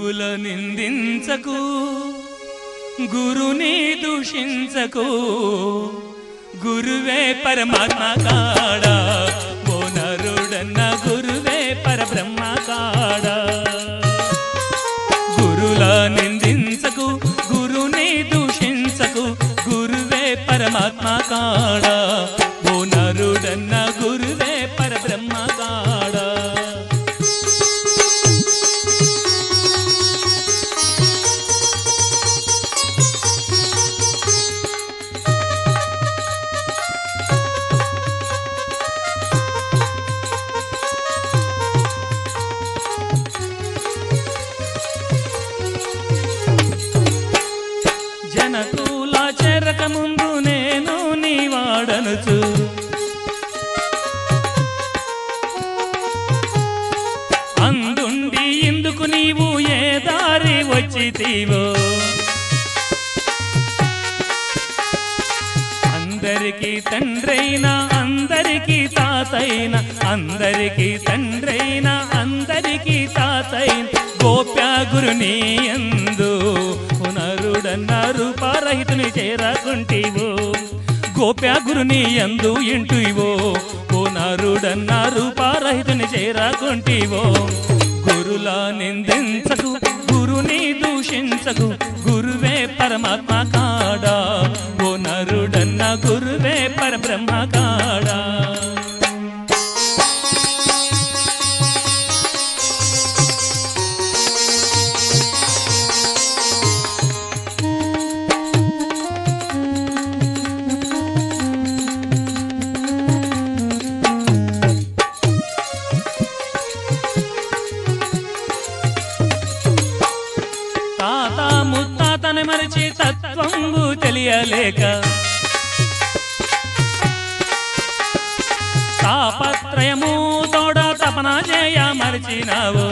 గురువుల నిందించకు, గురుని దూషించకు, గురువే పరమాత్మ కాడా, ఓ నరుడన్న గురువే పరబ్రహ్మ కాడా. గురుల నిందించకు, గురుని దూషించకు, గురువే పరమాత్మ కాడా, ఓ నరుడన్న గురువే పరబ్రహ్మ కాడా. జనకుల చెరక ముందు నేను నీ వాడనుచు, అందుండి ఇందుకు నీవు ఏ దారి వచ్చితివో. అందరికీ తండ్రైన అందరికీ తాతైన, అందరికీ తండ్రైన అందరికీ తాతైన గోప్య గురుని యందు నరుడన్న రూపారహితుని చేరకుంటివో. గోప్య గురుని యందు ఇంటివో, ఓ నరుడన్న రూపారహితుని చేరకుంటివో. గురుల నిందించకు, గురుని దూషించకు, గురువే పరమాత్మ కాడా, ఓ నరుడన్న గురువే పరబ్రహ్మ కాడా. తాత ముత్తాతని మరిచి తత్వంబు తెలియలేక, తాపత్రయము తోడ తపన చేయ మరిచినావు.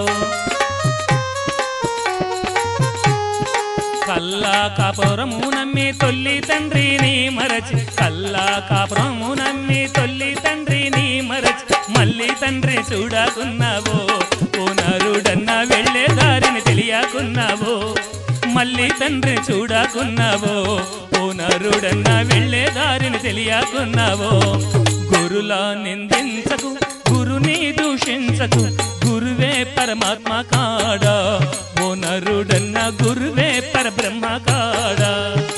కల్లా కాపురము నమ్మి తొల్లి తండ్రిని మరచి, కల్లా కాపురము నమ్మి తొల్లి తండ్రిని మరచి, మళ్ళీ తండ్రి చూడకున్నావో, ఓ నరుడన్న వెళ్ళే దారిని తెలియకున్నావో. మళ్ళీ తండ్రి చూడకున్నావో, ఓ నరుడన్న వెళ్ళే దారిని తెలియకున్నావో. గురుల నిందించకు, గురుని దూషించకు, గురువే పరమాత్మ కాడా, ఓ నరుడన్న గురువే పరబ్రహ్మ కాడా.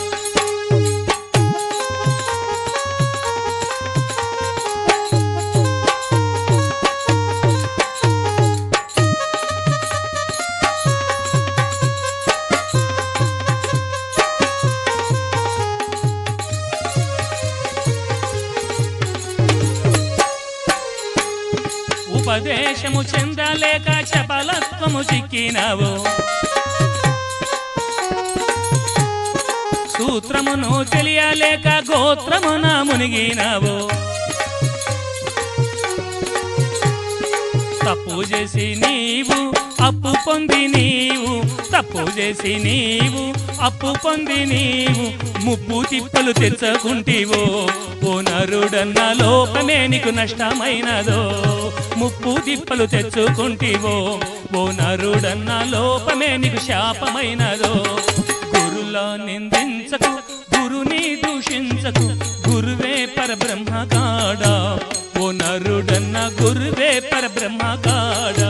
ఉపదేశము చెందలేక చపలత్వము చిక్కినావు, సూత్రమును తెలియలేక గోత్రమున మునిగినావు. తప్పు చేసి నీవు అప్పు పొంది నీవు, తప్పు చేసి నీవు అప్పు పొంది నీవు, ముప్పు తిప్పలు తెచ్చుకుంటివో, ఓ నరుడన్న లోకమే నీకు నష్టమైనదో. ముప్పు తిప్పలు తెచ్చుకుంటివో, ఓ నరుడన్న లోకమే నీకు శాపమైనదో. గురుల నిందించకు, గురుని దూషించకు, గురువే పరబ్రహ్మ కాడా, ఓ నరుడన్న గురువే పరబ్రహ్మ కాడా.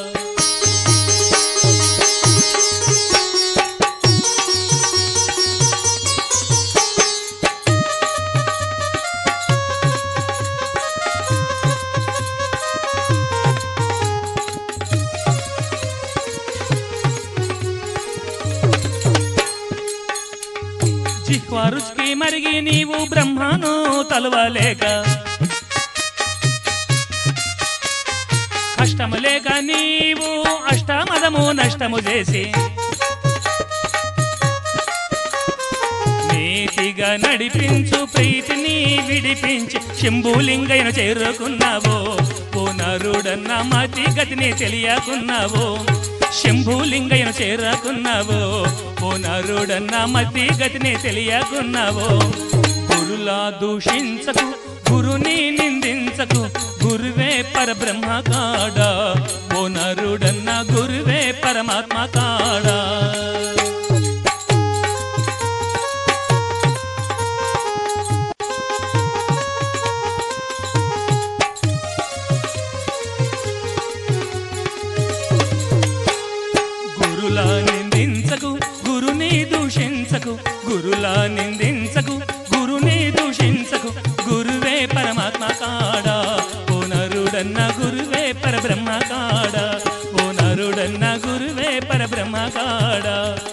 జిహ్వా రుచికి మరిగి నీవు బ్రహ్మను తలవలేక, కష్టము లేక నీవు అష్టమదము నష్టము చేసి, నీతిగా నడిపించు ప్రీతిని విడిపించి శంభులింగయ్యను చేరుకున్నావో, ఓ నరుడన్న మతి గతిని తెలియకున్నావో. శంభులింగయ్యను చేరుకున్నావో, ఓ నరుడన్న మతి గతిని తెలియకున్నావో. గురులా దూషించకు, గురుని నిందించకు, నిందించకు గురువే పరబ్రహ్మ కాడా ఓ నరుడన్న గురువే పరమాత్మ కాడా గురులా నిందించకు గురుని దూషించకు గురులా నిందించకు గురుని దూషించకు గురువే పరమాత్మ కాడా ఓ నరుడన్న గురువే పరబ్రహ్మ కాడా ఓ నరుడన్న గురువే పరబ్రహ్మ కాడా